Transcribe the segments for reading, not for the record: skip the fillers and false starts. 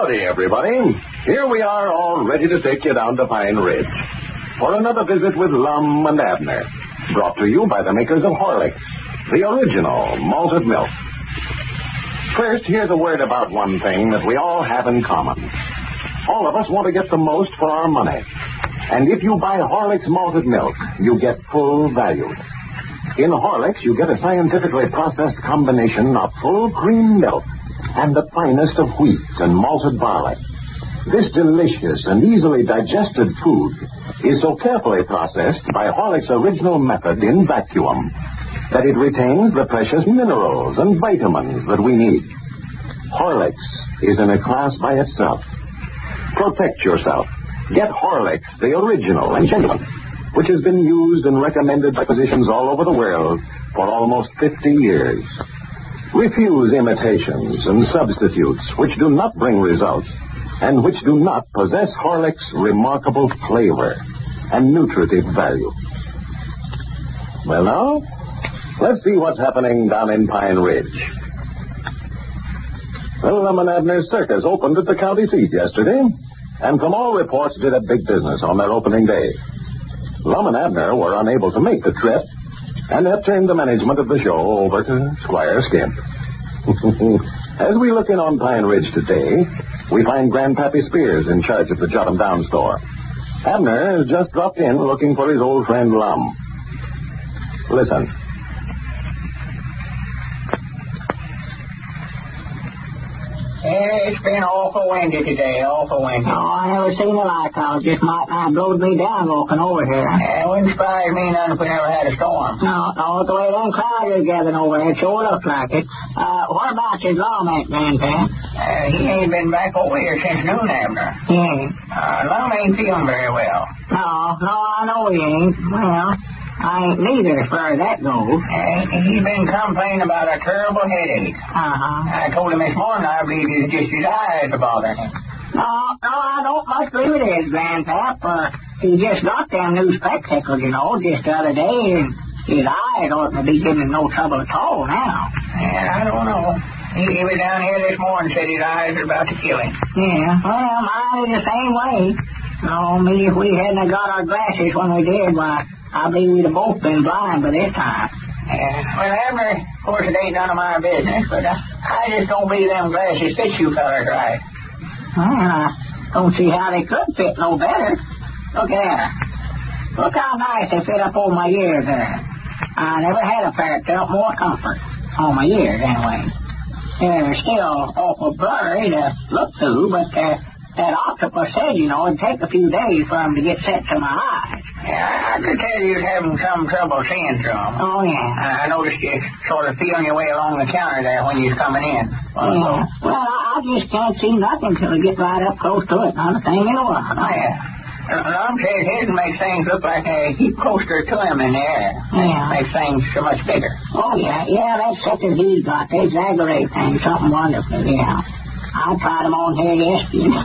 Howdy, everybody. Here we are, all ready to take you down to Pine Ridge for another visit with Lum and Abner, brought to you by the makers of Horlicks, the original malted milk. First, here's a word about one thing that we all have in common. All of us want to get the most for our money. And if you buy Horlicks malted milk, you get full value. In Horlicks, you get a scientifically processed combination of full cream milk and the finest of wheat and malted barley. This delicious and easily digested food is so carefully processed by Horlicks' original method in vacuum that it retains the precious minerals and vitamins that we need. Horlicks is in a class by itself. Protect yourself. Get Horlicks, the original and genuine, which has been used and recommended by physicians all over the world for almost 50 years. Refuse imitations and substitutes which do not bring results and which do not possess Horlicks' remarkable flavor and nutritive value. Well, now, let's see what's happening down in Pine Ridge. Well, Lum and Abner's Circus opened at the county seat yesterday, and from all reports did a big business on their opening day. Lum and Abner were unable to make the trip, and have turned the management of the show over to Squire Skimp. As we look in on Pine Ridge today, we find Grandpappy Spears in charge of the Jot 'em Down store. Abner has just dropped in looking for his old friend Lum. Listen. It's been awful windy today, awful windy. Oh, I never seen the like. I just might not blowed me down walking over here. It wouldn't surprise me none if we never had a storm. No, the way them clouds are gathering over here, it sure looks like it. What about your Lum, Grandpa? He ain't been back over here since noon, Abner. He ain't? Lum ain't feeling very well. No, I know he ain't. Well, I ain't neither as far as that goes. He's been complaining about a terrible headache. I told him this morning I believe it's just his eyes are bothering him. No, I don't much believe it is, Grandpap. He just got them new spectacles, just the other day, and his eyes oughtn't to be giving him no trouble at all now. I don't know. He was down here this morning and said his eyes are about to kill him. Yeah, well, mine is the same way. Me, if we hadn't got our glasses when we did, why, I believe we'd have both been blind by this time. Well, Abner, of course, it ain't none of my business, but I just don't believe them glasses fit you fellas right. Well, I don't see how they could fit no better. Look there. Look how nice they fit up on my ears there. I never had a pair that felt more comfort. On my ears, anyway. They're still awful blurry to look through, but that octopus said, it'd take a few days for them to get set to my eyes. I could tell you was having some trouble seeing through them. Oh, yeah. I noticed you sort of feeling your way along the counter there when you was coming in. Yeah. Well, I just can't see nothing till I get right up close to it. Not a thing in the world. Oh, yeah. Lum says his makes things look like they keep closer to him in the air. Yeah. Makes things so much bigger. Oh, yeah. Yeah, that sucker he's got, they exaggerate things something wonderful, yeah. I tried them on here yesterday.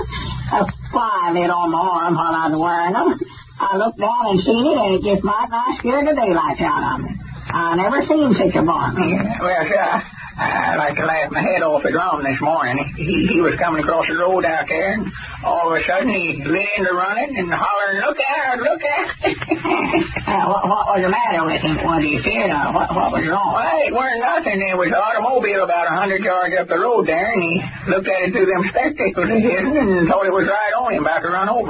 A fly lit on my arm while I was wearing them. I looked down and seen it, and it just might not scare the daylights out of me. I never seen such a barn. Yeah, well, sir, I like to laugh my head off at Lum this morning. He was coming across the road out there, and all of a sudden he lit into running and hollering, "Look out, look out!" What was the matter with him? Was he feared? What was wrong? Well, it weren't nothing. There was an automobile about 100 yards up the road there, and he looked at it through them spectacles of his and thought it was right on him, about to run over.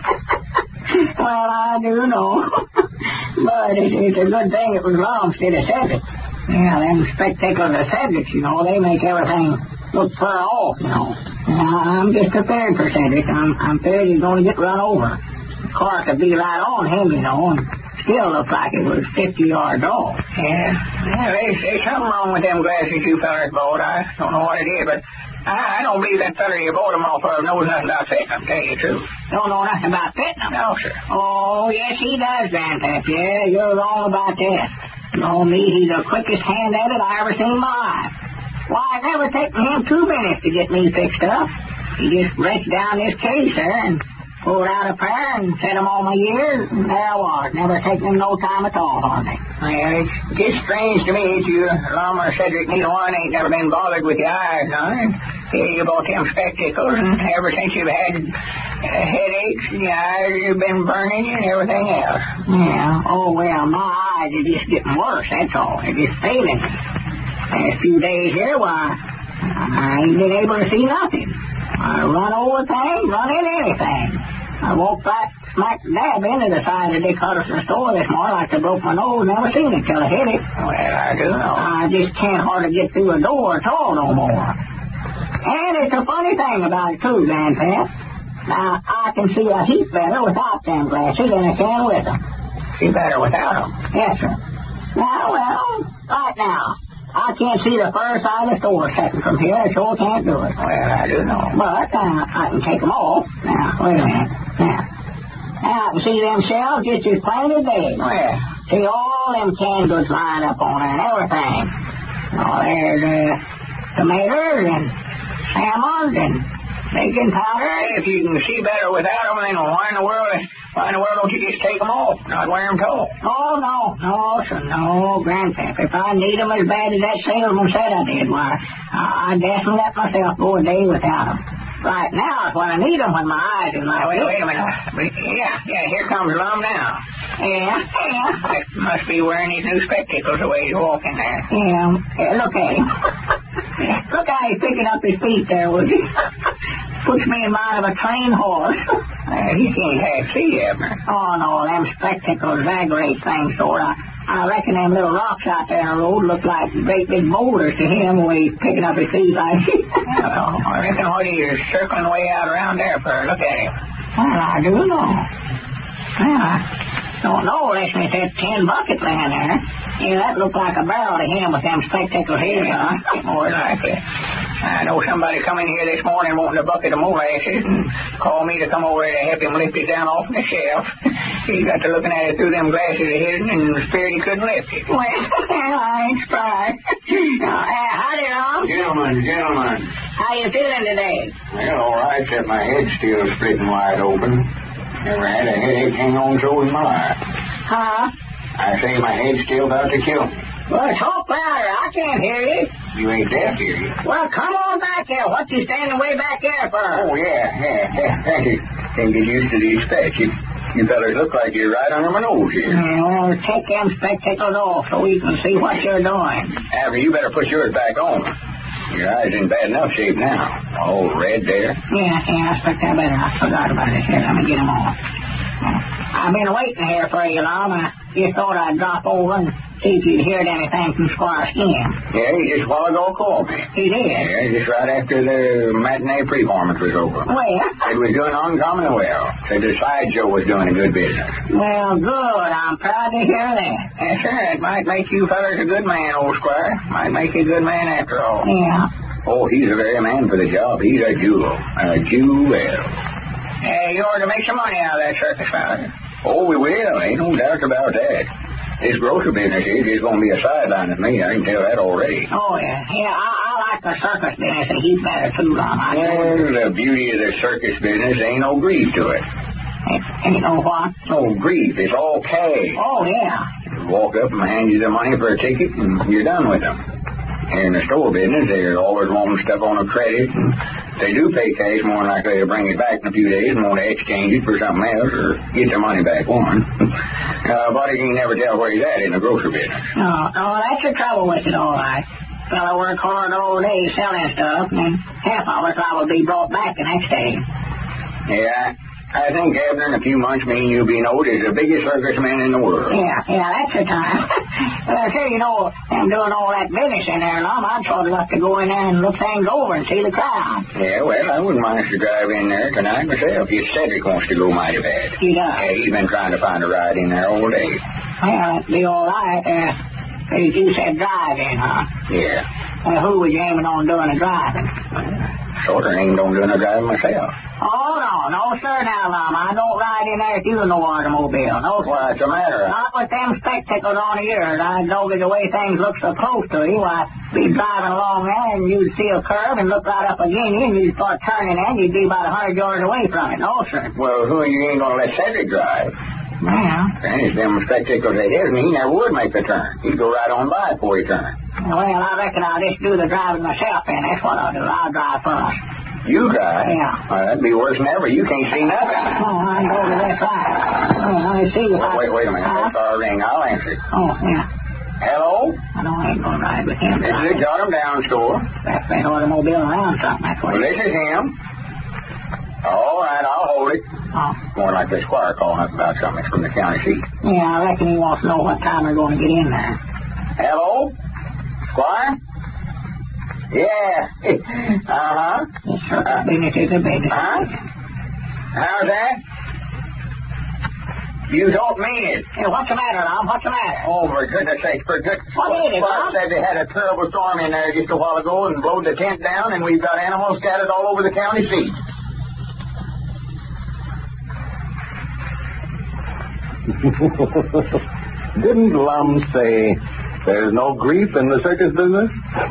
Well, I do know. But it's a good thing it was Lum instead of Cedric. Yeah, them spectacles of Cedric, they make everything look far off, I'm just prepared for Cedric. I'm afraid he's going to get run over. The car could be right on him, and still look like it was 50 yards off. Yeah, there's something wrong with them glasses you fellas bought. I don't know what it is, but I don't believe that fella you bought them off of knows nothing about fitting them, tell you the truth. Don't know nothing about fitting them? No, sir. Oh, yes, he does, Grandpap. Yeah, you're wrong about that. He's the quickest hand at it I ever seen in my life. Why, it never taken him 2 minutes to get me fixed up. He just reached down this case there and pulled out a pair and set them on my ears, and there I was. Never taken him no time at all, hardly. Well, it's just strange to me that you, Lum or Cedric, neither one ain't never been bothered with your eyes, huh? You bought them spectacles, and ever since you've had headaches, and your eyes have been burning you and everything else. Yeah. Oh, well, my eyes are just getting worse, that's all. They're just failing. Last few days here, why, I ain't been able to see nothing. I run over things, run into anything. I walked back smack dab into the side of Dick Hutterson store this morning like I broke my nose, never seen it till I hit it. Well, I do know. I just can't hardly get through a door at all no more. And it's a funny thing about it, too, Grandpap. Now, I can see a heap better without them glasses than I can with them. See better without them? Yes, sir. Now, well, right now, I can't see the first side of the store second from here. I sure can't do it. Well, I do know. But I can take them off. Now, wait a minute. Now I can see them shelves just as plain as day. Well, see all them canned goods lined up on there and everything. Oh, there's tomatoes and salmon and baking powder. If you can see better without them, then why in the world don't you just take them off? Not wear them at all? Oh, no, sir, no, Grandpap. If I need them as bad as that salesman said I did, why, I definitely let myself go a day without them. Right now is when I need them, when my eyes are like... Wait a minute. Yeah, here comes Lum now. Yeah. That must be wearing his new spectacles the way he's walking there. Yeah, look at him. Look how he's picking up his feet there, would you? Puts me in mind of a trained horse. He can't half see, Abner. Oh, no, them spectacles aggravate things, sort of. I reckon them little rocks out there on the road look like great big boulders to him when he's picking up his feet like... Well, I reckon what he's circling way out around there for. Look at him. Well, I do know. Well, I don't know unless it's that tin bucket laying there. Yeah, that looked like a barrel to him with them spectacles here, huh? More likely. I know somebody come in here this morning wanting a bucket of molasses and called me to come over to help him lift it down off the shelf. He got to looking at it through them glasses of his and feared he couldn't lift it. Well, I ain't surprised. Howdy, Ron. Gentlemen. How you feeling today? Well, all right, except my head's still splitting wide open. Never had a headache hang on so in my life. Huh? I say my head's still about to kill me. Well, talk louder. I can't hear you. You ain't deaf, hear you? Well, come on back here. What you standing way back there for? Oh, yeah. Can't get used to these specs. You fellas look like you're right under my nose here. Yeah, well, take them spectacles off so we can see what you're doing. Abner, you better put yours back on. Your eyes in bad enough shape now. All red there. Yeah, I expect I better. I forgot about it. Here, let me get them off. I've been waiting here for you, Lum. I just thought I'd drop over and see if you'd heard anything from Squire Skin. Yeah, he just a while ago called me. He did? Yeah, just right after the matinee performance was over. Well? It was doing uncommonly well. Said the sideshow was doing a good business. Well, good. I'm proud to hear that. Yes, sir. It might make you fellas a good man, old Squire. Might make you a good man after all. Yeah. Oh, he's the very man for the job. He's a jewel. A jewel. You ought to make some money out of that circus, fella. Oh, we will. Ain't no doubt about that. This grocery business is going to be a sideline to me. I can tell that already. Oh, yeah. Yeah, I like the circus business a heap better, too, Lum. Well, the beauty of the circus business ain't no greed to it. Ain't no what? No grief. It's all cash. Oh, yeah. You walk up and hand you the money for a ticket, and you're done with them. And in the store business, they're always wanting stuff on a credit. And if they do pay cash, more than likely they'll bring it back in a few days and want to exchange it for something else or get their money back one. Buddy can never tell where he's at in the grocery business. No, that's the trouble with it, all right. Fella work hard all day selling stuff, and then half of it will be brought back the next day. Yeah, I think, Abner, in a few months, me and you be known as the biggest circus man in the world. Yeah, that's the time. Well, sure, you know, I'm doing all that business in there, Lum. I'd sort of like to go in there and look things over and see the crowd. Yeah, well, I wouldn't mind us to drive in there tonight myself. His Cedric wants to go mighty bad. He does? Yeah, he's been trying to find a ride in there all day. Well, that'd be all right. You said drive-in, huh? Yeah. Well, who was you aiming on doing the driving? Sort of aimed on doing the driving myself. Oh, no, sir, now, Lum. I don't ride in there if you in the automobile. No, sir. What's the matter? Not with them spectacles on yours. I know the way things look so close to you. I'd be driving along there, and you'd see a curve and look right up again you, and you'd start turning in. You'd be about 100 yards away from it. No, sir. Well, you ain't going to let Cedric drive? Well. And it's them spectacles they did, and he never would make the turn. He'd go right on by before he turned. Well, I reckon I'll just do the driving myself, then. That's what I'll do. I'll drive first. You drive? Yeah. Well, that'd be worse than ever. You can't see nothing. Oh, I can go to this side. Oh, let me see. Wait a minute. That's our ring. I'll answer it. Oh, yeah. Hello? I ain't going to ride with him. This is Got Him Down store. That's that automobile around something, that's what Well, this is him. All right, I'll hold it. Oh. More like the squire calling us about something from the county seat. Yeah, I reckon he wants to know what time we're going to get in there. Hello? Squire? Yeah. Uh-huh. Business is a business. Huh? How's that? You don't mean it. Hey, what's the matter, Lum? What's the matter? Oh, for goodness sake, What is it, Squire Lum? said they had a terrible storm in there just a while ago and blowed the tent down, and we've got animals scattered all over the county seat. Didn't Lum say there's no grief in the circus business?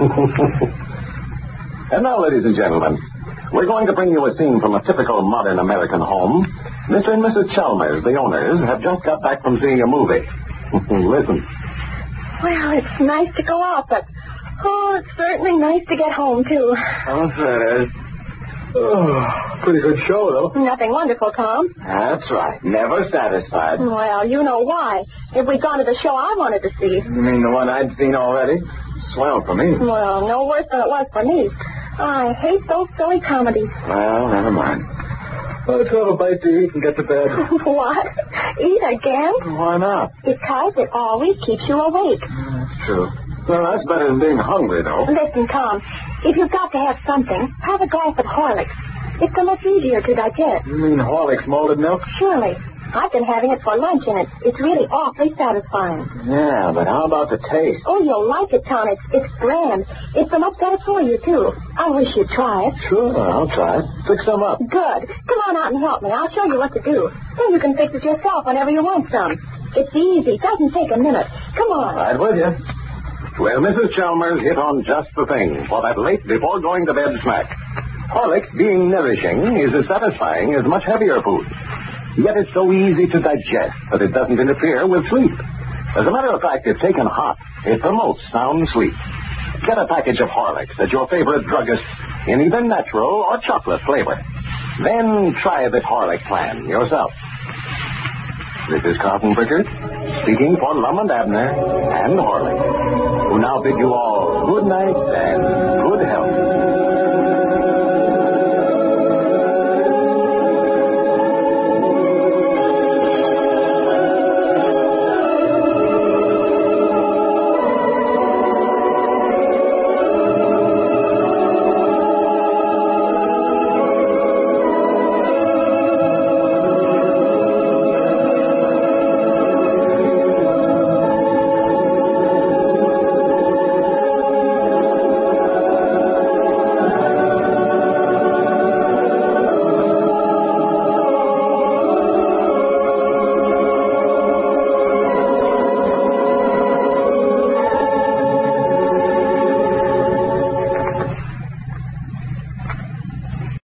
And now, ladies and gentlemen, we're going to bring you a scene from a typical modern American home. Mr. and Mrs. Chalmers, the owners, have just got back from seeing a movie. Listen. Well, it's nice to go out, but, it's certainly nice to get home, too. Oh, that is. Oh, pretty good show, though. Nothing wonderful, Tom. That's right. Never satisfied. Well, you know why. If we'd gone to the show I wanted to see. You mean the one I'd seen already? Swell for me. Well, no worse than it was for me. I hate those silly comedies. Well, never mind. Let's have a bite to eat and get to bed. What? Eat again? Why not? Because it always keeps you awake. That's true. Well, that's better than being hungry, though. Listen, Tom, if you've got to have something, have a glass of Horlicks. It's so much easier to digest. You mean Horlicks malted milk? Surely. I've been having it for lunch, and it's really awfully satisfying. Yeah, but how about the taste? Oh, you'll like it, Tom. It's grand. It's so much better for you, too. I wish you'd try it. Sure, I'll try it. Fix some up. Good. Come on out and help me. I'll show you what to do. Then you can fix it yourself whenever you want some. It's easy. Doesn't take a minute. Come on. Right with you. Well, Mrs. Chalmers hit on just the thing for that late before going to bed snack. Horlicks, being nourishing, is as satisfying as much heavier food. Yet it's so easy to digest that it doesn't interfere with sleep. As a matter of fact, if taken hot, it promotes sound sleep. Get a package of Horlicks at your favorite druggist in either natural or chocolate flavor. Then try the Horlick plan yourself. This is Carlton Pritchard, speaking for Lum and Abner and Horlick, who now bid you all good night and good health.